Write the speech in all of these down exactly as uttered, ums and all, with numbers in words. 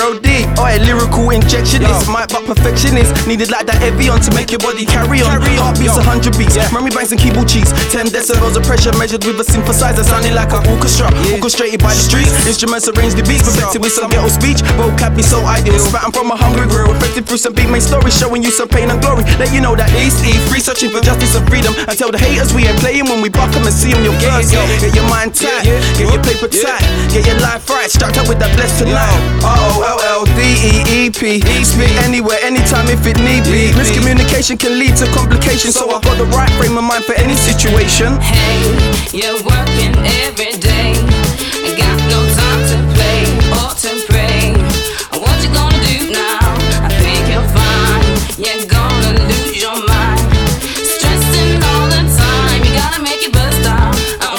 R O D. Oi, lyrical injectionist, mic but perfectionist. Needed like that heavy on to make your body carry on. Heartbeats, a hundred beats, yeah. Memory banks and keyboard cheeks. Ten decibels of pressure measured with a synthesizer, sounding like an orchestra. Yeah. Orchestrated by the streets, instruments arrange the beats, perfected with some ghetto speech. Vocab be so ideal, spatting from a hungry grill, affected through some beat made stories, showing you some pain and glory. Let you know that East E free, searching for justice and freedom. And tell the haters we ain't playing when we buck them and see them your verse. Get your mind tight, get your paper tight, get your life right. Strapped up with that blessed tonight. R O L L D E E P. Spit anywhere, anytime if it need be. Miscommunication can lead to complications, so I've got the right frame of mind for any situation. Hey, you're working every day. Got no time to play or to pray. What you gonna do now? I think you'll find you're gonna lose your mind. Stressing all the time, you gotta make it bust out.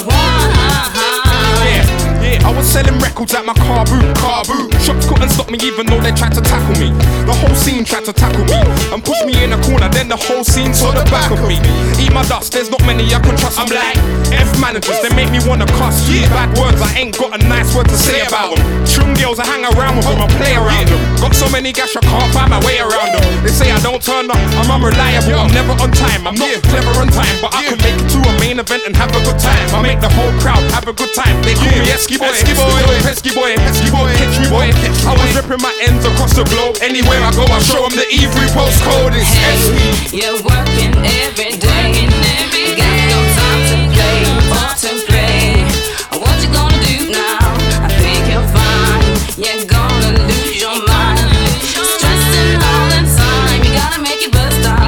Yeah, yeah, I was selling records at my car boot, car boot. Shops couldn't stop me even though they tried to tackle me. The whole scene tried to tackle me and push me in a corner, then the whole scene saw the back of me. Eat my dust, there's not many I can trust. I'm like F managers, they make me wanna cuss. Yeah, bad words, I ain't got a nice word to say about them. Trim girls, I hang around with them, I play around them. Got so many gash, I can't find my way around them. They say I don't turn up, I'm unreliable, I'm never on time. I'm not clever on time, but I can make it to a main event and have a good time. I make the whole crowd have a good time. They call me Esky boy, Esky boy, Pesky boy, Pesky boy, catch me boy. I was ripping my ends across the globe. Anywhere I go, I show them the E three postcode. It's hey, you're working every day. Got no time to play or to play. What you gonna do now? I think you'll find you're gonna lose your mind. Stressing all the time, you gotta make it bust out.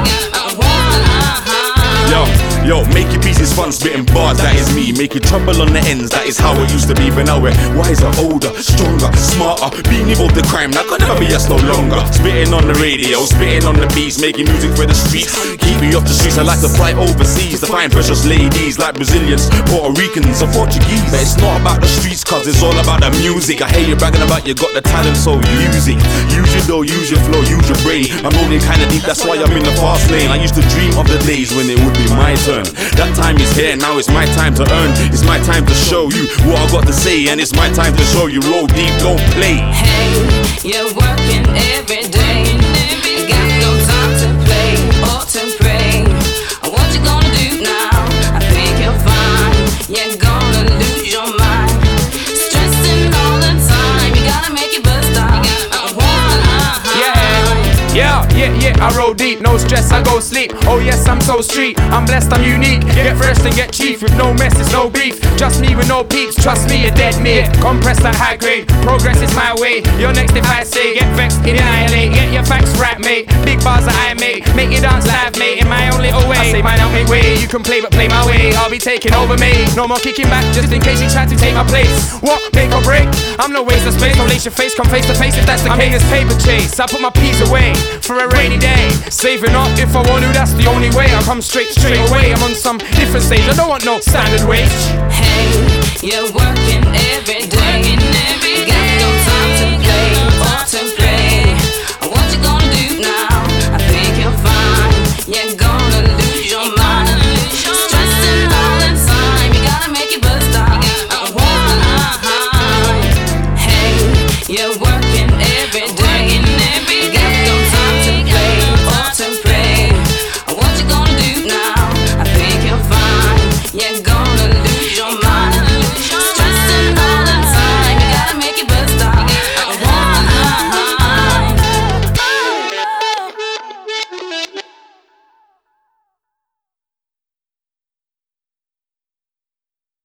Yo, yo, make it pieces fun, spitting bars, that is me. Making trouble on the ends, that is how it used to be. But now we're wiser, older, stronger, smarter. Being involved in crime, that could never be us no longer. Spitting on the radio, spitting on the beats, making music for the streets. Keep me off the streets, I like to fly overseas to find precious ladies like Brazilians, Puerto Ricans, or Portuguese. But it's not about the streets, cause it's all about the music. I hear you bragging about you got the talent, so use it. Use your dough, use your flow, use your brain. I'm rolling kinda deep, that's why I'm in the fast lane. I used to dream of the days when it would be my turn. That time is here, now it's my time to earn. It's my time to show you what I got to say, and it's my time to show you roll deep, don't play. Hey, you're working every day. Got no time to play or to pray. What you gonna do now? I think you'll find you're gonna lose your mind. Stressing all the time, you gotta make it bust out. Yeah, yeah, yeah, I roll deep, no stress, I go sleep. Oh yes, I'm so street, I'm blessed, I'm unique. Get fresh and get cheap with no messes, no beef. Just me with no peeps, trust me, a dead mate. Compressed at high grade, progress is my way. You're next if I say, get vexed, annihilate. Get your facts right, mate. Big bars that I make, make you dance live, mate. In my own little way, I say mine out my way. You can play but play my way, I'll be taking over, mate. No more kicking back, just in case you try to take my place. What, make or break? I'm no waste of space, don't lace your face, come face to face if that's the case. I'm in this paper chase, I put my peas away for a rainy day. Saving up if I want to, that's the only way. I come straight, straight away. I'm on some different stage, I don't want no standard wage. Hey, you're working every day. Got no time to